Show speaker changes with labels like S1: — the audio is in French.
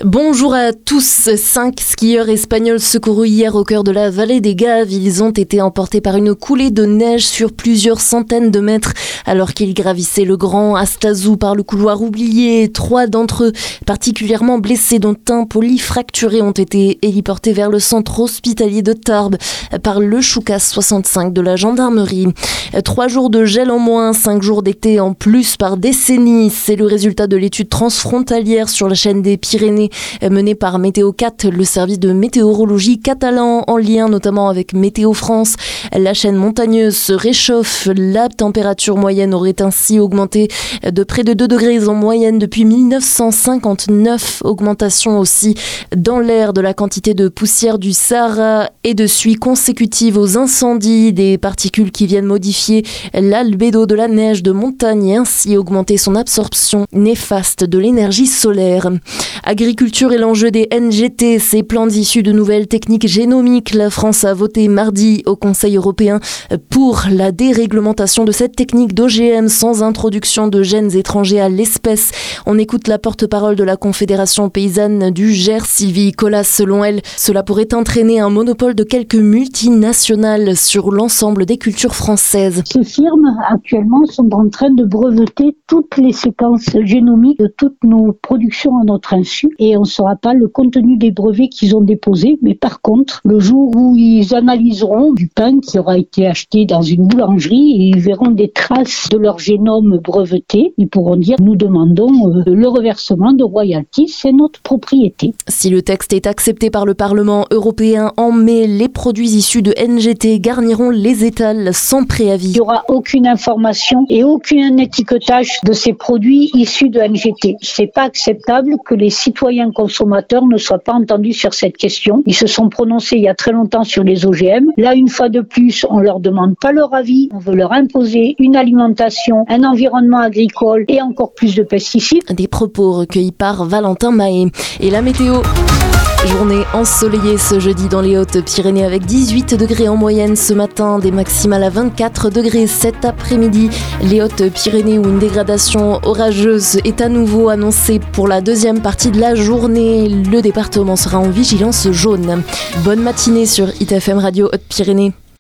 S1: Bonjour à tous. 5 skieurs espagnols secourus hier au cœur de la vallée des Gaves. Ils ont été emportés par une coulée de neige sur plusieurs centaines de mètres alors qu'ils gravissaient le Grand Astazou par le couloir oublié. 3 d'entre eux, particulièrement blessés, dont un polyfracturé, ont été héliportés vers le centre hospitalier de Tarbes par le Choucas 65 de la gendarmerie. 3 jours de gel en moins, 5 jours d'été en plus par décennie. C'est le résultat de l'étude transfrontalière sur la chaîne des Pyrénées menée par Météo4, le service de météorologie catalan, en lien notamment avec Météo France. La chaîne montagneuse se réchauffe. La température moyenne aurait ainsi augmenté de près de 2 degrés en moyenne depuis 1959. Augmentation aussi dans l'air de la quantité de poussière du Sahara et de suie consécutive aux incendies, des particules qui viennent modifier l'albédo de la neige de montagne et ainsi augmenter son absorption néfaste de l'énergie solaire. Agriculture et l'enjeu des NGT, ces plantes issues de nouvelles techniques génomiques. La France a voté mardi au Conseil européen pour la déréglementation de cette technique d'OGM sans introduction de gènes étrangers à l'espèce. On écoute la porte-parole de la Confédération paysanne du Gers, Sylvie Collas. Selon elle, cela pourrait entraîner un monopole de quelques multinationales sur l'ensemble des cultures françaises.
S2: Ces firmes, actuellement, sont en train de breveter toutes les séquences génomiques de toutes nos productions à notre insu et on ne saura pas le contenu des brevets qu'ils ont déposés. Mais par contre, le jour où ils analyseront du pain qui aura été acheté dans une boulangerie et ils verront des traces de leur génome breveté, ils pourront dire « nous demandons le reversement de royalties, c'est notre propriété ».
S1: Si le texte est accepté par le Parlement européen en mai, les produits issus de NGT garniront les étals sans préavis.
S2: Il n'y aura aucune information et aucun étiquetage de ces produits issus de NGT. C'est pas acceptable que les citoyens consommateurs ne soient pas entendus sur cette question. Ils se sont prononcés il y a très longtemps sur les OGM. Là, une fois de plus, on leur demande pas leur avis. On veut leur imposer une alimentation, un environnement agricole et encore plus de pesticides.
S1: Des propos recueillis par Valentin Mahé. Et la météo. Journée ensoleillée ce jeudi dans les Hautes-Pyrénées avec 18 degrés en moyenne ce matin, des maximales à 24 degrés cet après-midi. Les Hautes-Pyrénées où une dégradation orageuse est à nouveau annoncée pour la deuxième partie de la journée. Le département sera en vigilance jaune. Bonne matinée sur ITFM Radio Hautes-Pyrénées.